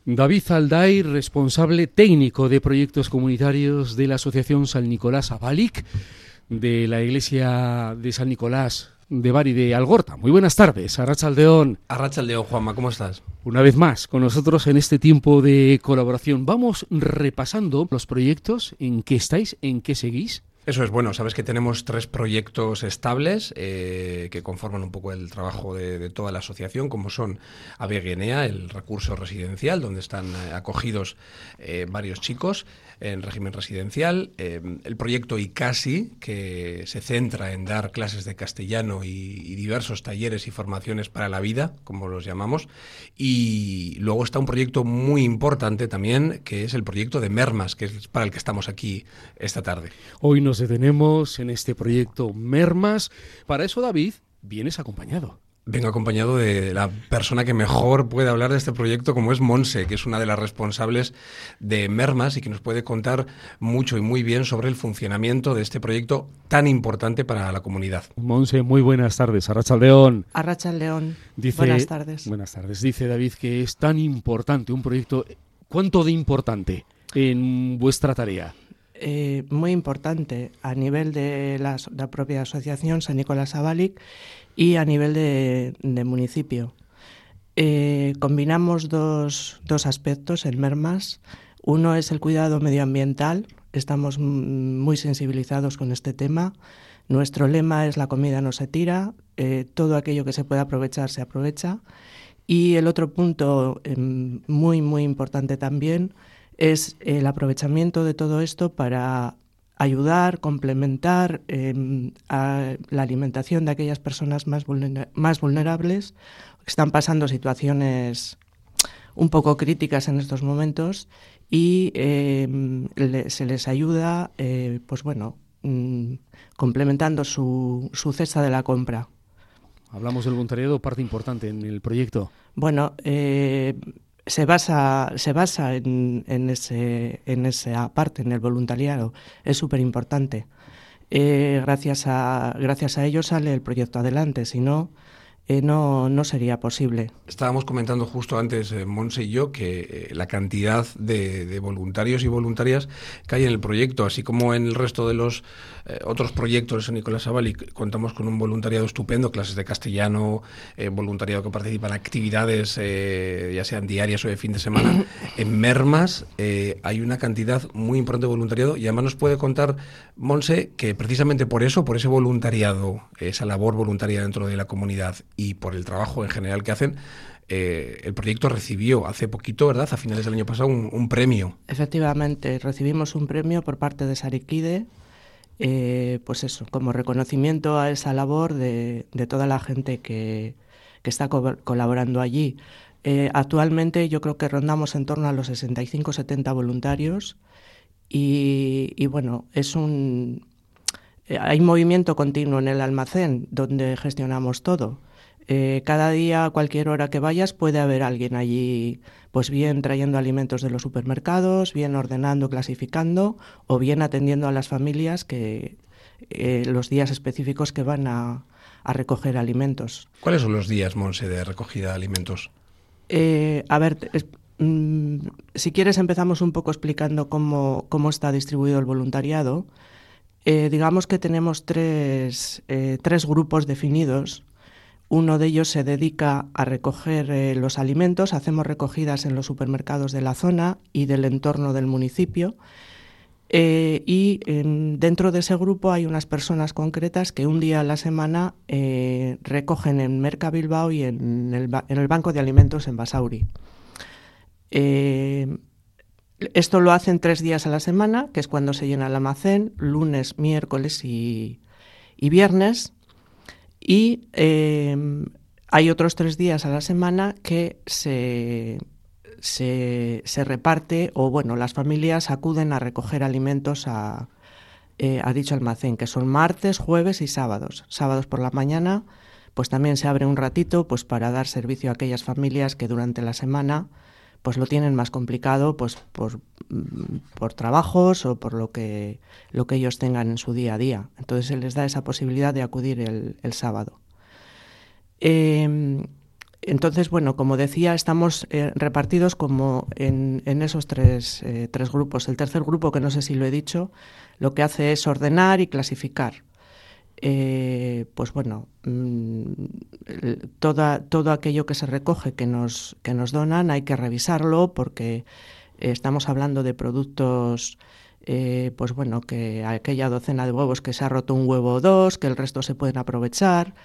David Alday, responsable técnico de proyectos comunitarios de la Asociación San Nicolás Zabalik, de la Iglesia de San Nicolás de Bari de Algorta. Muy buenas tardes, Arratsaldeon. Arratsaldeon, Juanma, ¿cómo estás? Una vez más con nosotros en este tiempo de colaboración. Vamos repasando los proyectos, en qué estáis, en qué seguís. Eso es, bueno, sabes que tenemos 3 proyectos estables que conforman un poco el trabajo de toda la asociación, como son Abeguenea, el recurso residencial, donde están acogidos varios chicos en régimen residencial, el proyecto ICASI, que se centra en dar clases de castellano y diversos talleres y formaciones para la vida, como los llamamos, y luego está un proyecto muy importante también, que es el proyecto de Mermas, que es para el que estamos aquí esta tarde. Hoy nos detenemos en este proyecto Mermas. Para eso, David, vienes acompañado. Vengo acompañado de la persona que mejor puede hablar de este proyecto, como es Monse, que es una de las responsables de Mermas y que nos puede contar mucho y muy bien sobre el funcionamiento de este proyecto tan importante para la comunidad. Monse, muy buenas tardes. Arratsaldeon. Arratsaldeon. Buenas tardes. Buenas tardes. Dice David que es tan importante un proyecto. ¿Cuánto de importante en vuestra tarea? Muy importante a nivel de la propia asociación San Nicolás Zabalik y a nivel de municipio. Combinamos dos aspectos en Mermas. Uno es el cuidado medioambiental. Estamos muy sensibilizados con este tema. Nuestro lema es: la comida no se tira, todo aquello que se puede aprovechar se aprovecha. Y el otro punto muy, muy importante también es el aprovechamiento de todo esto para ayudar, complementar a la alimentación de aquellas personas más vulnerables que están pasando situaciones un poco críticas en estos momentos y se les ayuda, complementando su cesta de la compra. Hablamos del voluntariado, parte importante en el proyecto. Bueno, se basa en esa parte, en el voluntariado. Es súper importante. Gracias a ello sale el proyecto adelante, si no, no sería posible. Estábamos comentando justo antes, Monse y yo, que la cantidad de voluntarios y voluntarias que hay en el proyecto, así como en el resto de los otros proyectos de San Nicolás Zabalik, contamos con un voluntariado estupendo, clases de castellano, voluntariado que participa en actividades, ya sean diarias o de fin de semana. En Mermas hay una cantidad muy importante de voluntariado y además nos puede contar, Monse, que precisamente por eso, por ese voluntariado, esa labor voluntaria dentro de la comunidad y por el trabajo en general que hacen, el proyecto recibió hace poquito, ¿verdad?, a finales del año pasado, un premio. Efectivamente, recibimos un premio por parte de Sarikide, como reconocimiento a esa labor de toda la gente que está colaborando allí. Actualmente yo creo que rondamos en torno a los 65-70 voluntarios y bueno, hay movimiento continuo en el almacén donde gestionamos todo. Cada día, a cualquier hora que vayas, puede haber alguien allí, pues bien trayendo alimentos de los supermercados, bien ordenando, clasificando, o bien atendiendo a las familias que los días específicos que van a recoger alimentos. ¿Cuáles son los días, Monse, de recogida de alimentos? Si quieres empezamos un poco explicando cómo está distribuido el voluntariado. Digamos que tenemos tres grupos definidos. Uno de ellos se dedica a recoger los alimentos. Hacemos recogidas en los supermercados de la zona y del entorno del municipio. Dentro de ese grupo hay unas personas concretas que un día a la semana recogen en Merca Bilbao y en el Banco de Alimentos en Basauri. Esto lo hacen 3 días a la semana, que es cuando se llena el almacén, lunes, miércoles y viernes. Y hay otros 3 días a la semana que se reparte, o bueno, las familias acuden a recoger alimentos a dicho almacén, que son martes, jueves y sábados. Sábados por la mañana, pues también se abre un ratito pues para dar servicio a aquellas familias que durante la semana pues lo tienen más complicado, pues por trabajos o por lo que ellos tengan en su día a día. Entonces se les da esa posibilidad de acudir el sábado. Entonces, bueno, como decía, estamos repartidos como en esos tres grupos. El tercer grupo, que no sé si lo he dicho, lo que hace es ordenar y clasificar. Pues bueno, todo aquello que se recoge que nos donan hay que revisarlo, porque estamos hablando de productos, pues bueno, que aquella docena de huevos que se ha roto un huevo o dos, que el resto se pueden aprovechar,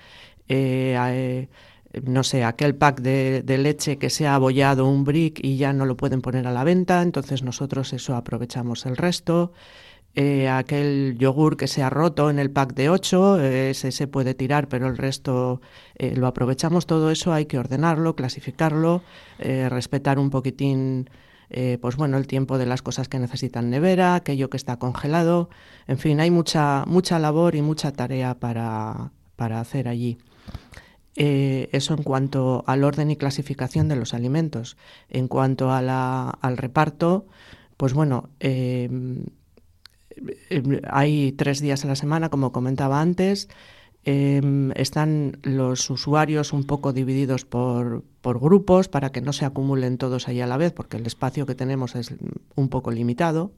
no sé, aquel pack de leche que se ha abollado un brick y ya no lo pueden poner a la venta, entonces nosotros eso aprovechamos el resto. Aquel yogur que se ha roto en el pack de 8, ese se puede tirar, pero el resto lo aprovechamos. Todo eso hay que ordenarlo, clasificarlo, respetar un poquitín, pues bueno, el tiempo de las cosas que necesitan nevera, aquello que está congelado. En fin, hay mucha labor y mucha tarea para hacer allí. Eso en cuanto al orden y clasificación de los alimentos. En cuanto al reparto, pues bueno, hay 3 días a la semana, como comentaba antes. Están los usuarios un poco divididos por grupos para que no se acumulen todos ahí a la vez, porque el espacio que tenemos es un poco limitado.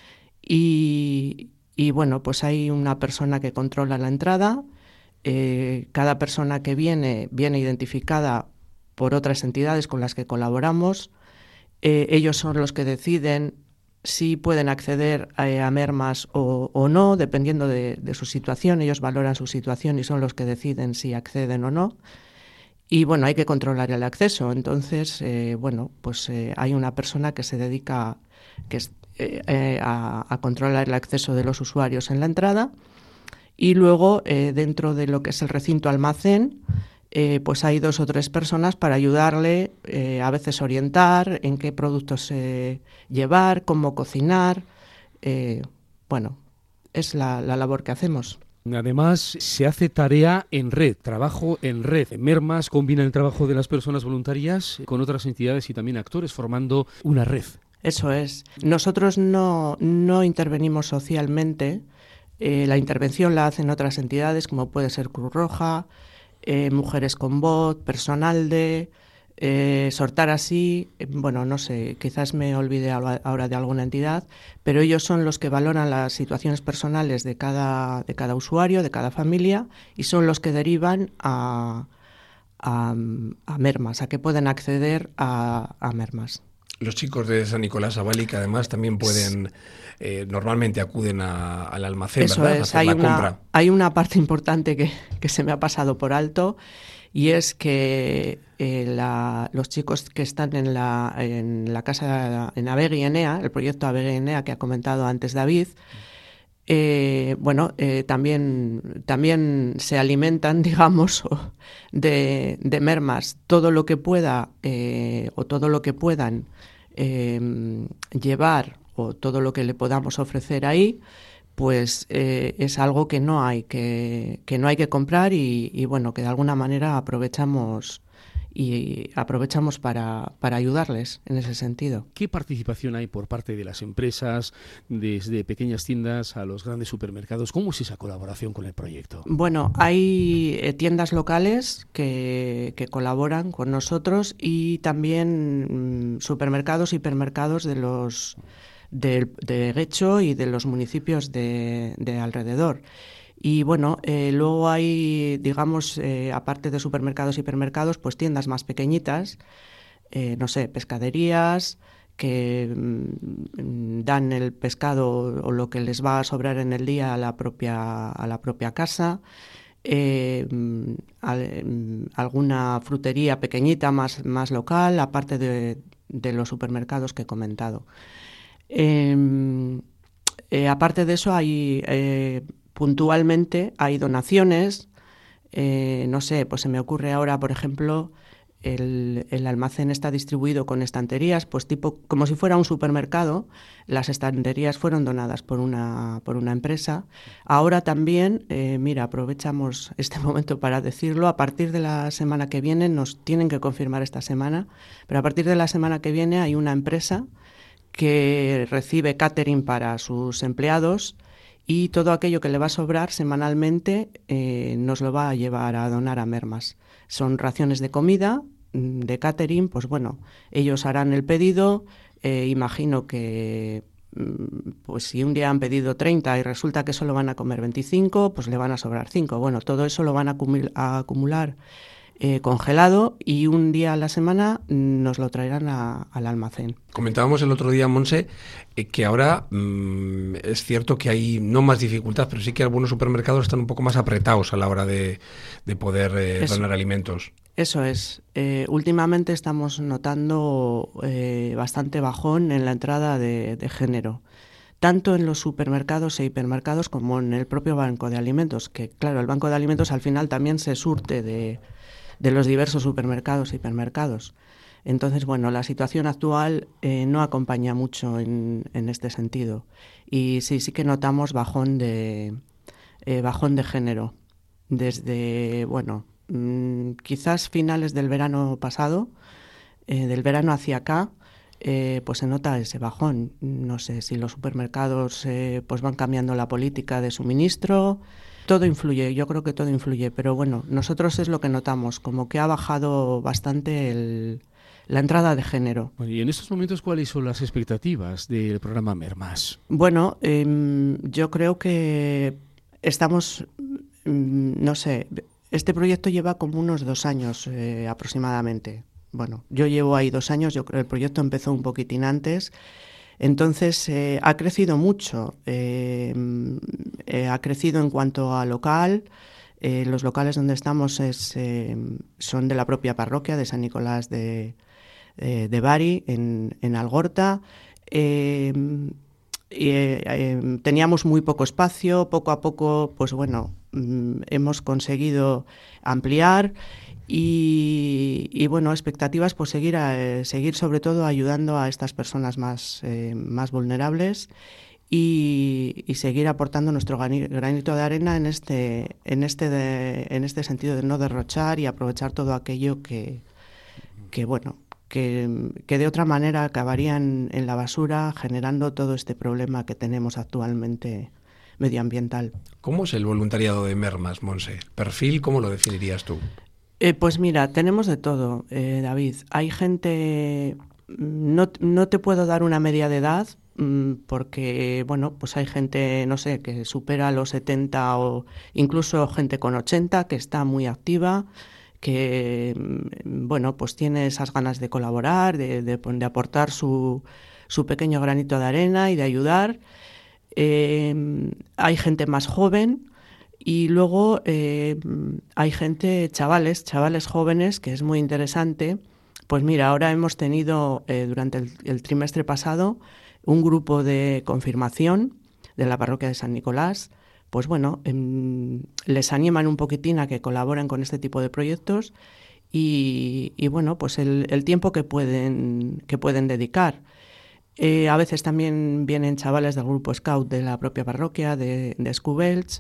Y bueno, pues hay una persona que controla la entrada. Cada persona que viene identificada por otras entidades con las que colaboramos. Ellos son los que deciden si pueden acceder a mermas o no, dependiendo de su situación. Ellos valoran su situación y son los que deciden si acceden o no. Y bueno, hay que controlar el acceso. Entonces, bueno, pues hay una persona que se dedica a controlar el acceso de los usuarios en la entrada. Y luego, dentro de lo que es el recinto almacén, pues hay 2 o 3 personas para ayudarle, a veces orientar en qué productos llevar, cómo cocinar. Bueno, es la labor que hacemos. Además, se hace tarea en red, trabajo en red. Mermas combina el trabajo de las personas voluntarias con otras entidades y también actores, formando una red. Eso es. Nosotros no intervenimos socialmente. La intervención la hacen otras entidades, como puede ser Cruz Roja, Mujeres con Voz, Personalde, Sortar Así, bueno, no sé, quizás me olvide ahora de alguna entidad, pero ellos son los que valoran las situaciones personales de cada usuario, de cada familia, y son los que derivan a mermas, a que pueden acceder a mermas. Los chicos de San Nicolás Abalic, además, también pueden, normalmente acuden al almacén, eso ¿verdad? Es, a hacer la compra. Hay una parte importante que se me ha pasado por alto, y es que los chicos que están en la casa, en Abegui Enea, el proyecto Abegui Enea que ha comentado antes David, bueno, también se alimentan, digamos, de mermas. Todo lo que pueda o todo lo que puedan llevar, o todo lo que le podamos ofrecer ahí, pues es algo que no hay que comprar, y bueno, que de alguna manera aprovechamos para ayudarles en ese sentido. ¿Qué participación hay por parte de las empresas, desde pequeñas tiendas a los grandes supermercados? ¿Cómo es esa colaboración con el proyecto? Bueno, hay tiendas locales que colaboran con nosotros, y también supermercados, hipermercados de Guecho y de los municipios de alrededor. Y bueno, luego hay, digamos, aparte de supermercados y hipermercados, pues tiendas más pequeñitas, no sé, pescaderías que dan el pescado o lo que les va a sobrar en el día a la propia casa, alguna frutería pequeñita más local, aparte de los supermercados que he comentado. Aparte de eso, hay puntualmente hay donaciones. No sé, pues se me ocurre ahora, por ejemplo, el almacén está distribuido con estanterías, pues tipo como si fuera un supermercado. Las estanterías fueron donadas por una empresa. Ahora también, mira, aprovechamos este momento para decirlo, a partir de la semana que viene, nos tienen que confirmar esta semana, pero a partir de la semana que viene hay una empresa que recibe catering para sus empleados, y todo aquello que le va a sobrar semanalmente nos lo va a llevar a donar a mermas. Son raciones de comida de catering, pues bueno, ellos harán el pedido, imagino que pues si un día han pedido 30 y resulta que solo van a comer 25, pues le van a sobrar 5. Bueno, todo eso lo van a acumular congelado y un día a la semana nos lo traerán al almacén. Comentábamos el otro día, Monse, que ahora es cierto que hay no más dificultad, pero sí que algunos supermercados están un poco más apretados a la hora de poder donar alimentos. Eso es. Últimamente estamos notando bastante bajón en la entrada de género, tanto en los supermercados e hipermercados como en el propio banco de alimentos, que claro, el banco de alimentos al final también se surte de los diversos supermercados e hipermercados. Entonces, bueno, la situación actual no acompaña mucho en este sentido. Y sí que notamos bajón de género. Desde, bueno, quizás finales del verano pasado, del verano hacia acá, pues se nota ese bajón. No sé si los supermercados pues van cambiando la política de suministro. Todo influye, yo creo que todo influye, pero bueno, nosotros es lo que notamos, como que ha bajado bastante la entrada de género. Bueno, y en estos momentos, ¿cuáles son las expectativas del programa Mermas? Bueno, yo creo que estamos, no sé, este proyecto lleva como unos 2 años aproximadamente. Bueno, yo llevo ahí 2 años, yo creo que el proyecto empezó un poquitín antes. Entonces ha crecido mucho, ha crecido en cuanto a local. Los locales donde estamos son de la propia parroquia de San Nicolás de Bari, en Algorta. Teníamos muy poco espacio, poco a poco, pues bueno, hemos conseguido ampliar. Y bueno, expectativas, pues seguir sobre todo ayudando a estas personas más vulnerables y seguir aportando nuestro granito de arena en este sentido de no derrochar y aprovechar todo aquello que de otra manera acabarían en la basura, generando todo este problema que tenemos actualmente medioambiental. ¿Cómo es el voluntariado de Mermas, Monse? ¿Perfil cómo lo definirías tú? Pues mira, tenemos de todo, David. Hay gente, no te puedo dar una media de edad, porque, bueno, pues hay gente, no sé, que supera los 70 o incluso gente con 80 que está muy activa, que, bueno, pues tiene esas ganas de colaborar, de aportar su pequeño granito de arena y de ayudar. Hay gente más joven. Y luego hay gente, chavales jóvenes, que es muy interesante. Pues mira, ahora hemos tenido durante el trimestre pasado un grupo de confirmación de la parroquia de San Nicolás. Pues bueno, les animan un poquitín a que colaboren con este tipo de proyectos y bueno, pues el tiempo que pueden dedicar. A veces también vienen chavales del grupo Scout de la propia parroquia, de Escubells.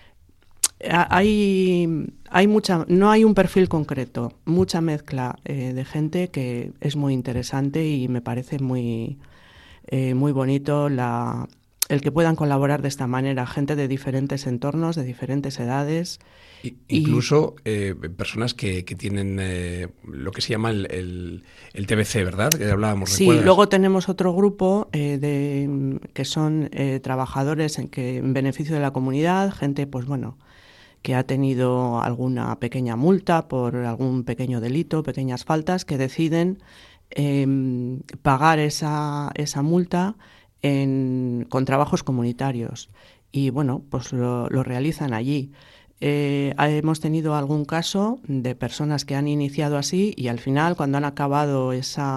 Hay mucha, no hay un perfil concreto, mucha mezcla de gente que es muy interesante y me parece muy bonito el que puedan colaborar de esta manera, gente de diferentes entornos, de diferentes edades. Incluso personas que tienen lo que se llama el TBC, ¿verdad? Que hablábamos. Sí, ¿recuerdas? Luego tenemos otro grupo que son trabajadores en beneficio de la comunidad, gente, pues bueno, que ha tenido alguna pequeña multa por algún pequeño delito, pequeñas faltas, que deciden pagar esa multa con trabajos comunitarios. Y bueno, pues lo realizan allí. Hemos tenido algún caso de personas que han iniciado así y al final, cuando han acabado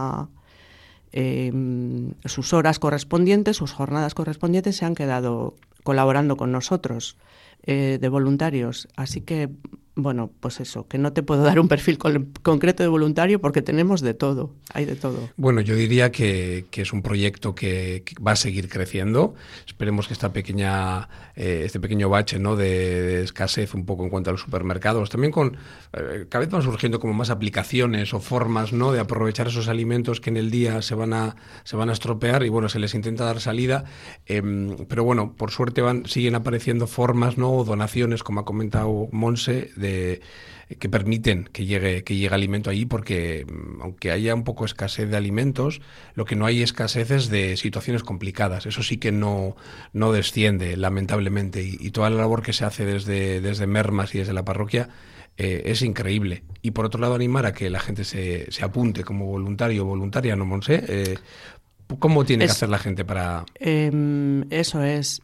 sus horas correspondientes, sus jornadas correspondientes, se han quedado colaborando con nosotros de voluntarios. Así que, bueno, pues eso, que no te puedo dar un perfil concreto de voluntario porque tenemos de todo, hay de todo. Bueno, yo diría que es un proyecto que va a seguir creciendo. Esperemos que este pequeño bache, ¿no?, de escasez un poco en cuanto a los supermercados, también cada vez van surgiendo como más aplicaciones o formas, ¿no?, de aprovechar esos alimentos que en el día se van a estropear y bueno, se les intenta dar salida, pero bueno, por suerte siguen apareciendo formas, ¿no?, o donaciones, como ha comentado Monse, que permiten que llegue alimento allí, porque aunque haya un poco escasez de alimentos, lo que no hay escasez es de situaciones complicadas. Eso sí que no desciende, lamentablemente, y toda la labor que se hace desde Mermas y desde la parroquia es increíble. Y por otro lado, animar a que la gente se apunte como voluntario o voluntaria, ¿no, Monse? ¿Cómo tiene que hacer la gente para...? Eso es.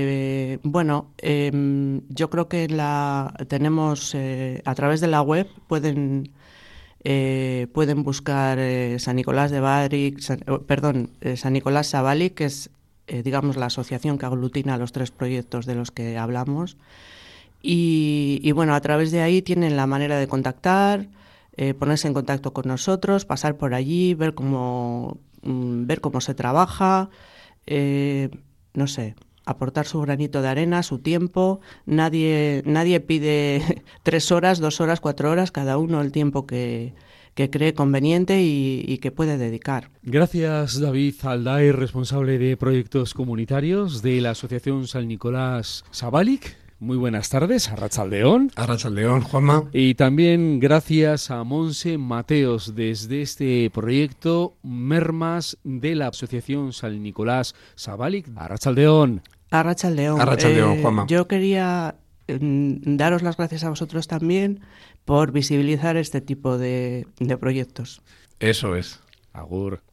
Yo creo que tenemos, a través de la web, pueden buscar San Nicolás de Bari, San Nicolás Sabalic, que es, digamos, la asociación que aglutina los 3 proyectos de los que hablamos. Y bueno, a través de ahí tienen la manera de contactar, ponerse en contacto con nosotros, pasar por allí, ver cómo se trabaja, no sé, aportar su granito de arena, su tiempo. Nadie pide 3 horas, 2 horas, 4 horas, cada uno el tiempo que cree conveniente y que puede dedicar. Gracias, David Aldair, responsable de proyectos comunitarios de la Asociación San Nicolás Sabalic. Muy buenas tardes, Arratsaldeón. Arratsaldeón, Juanma. Y también gracias a Monse Mateos desde este proyecto Mermas de la Asociación San Nicolás Sabalic. Arratsaldeón. Arratsaldeón. Arratsaldeón, Juanma. Yo quería daros las gracias a vosotros también por visibilizar este tipo de proyectos. Eso es. Agur.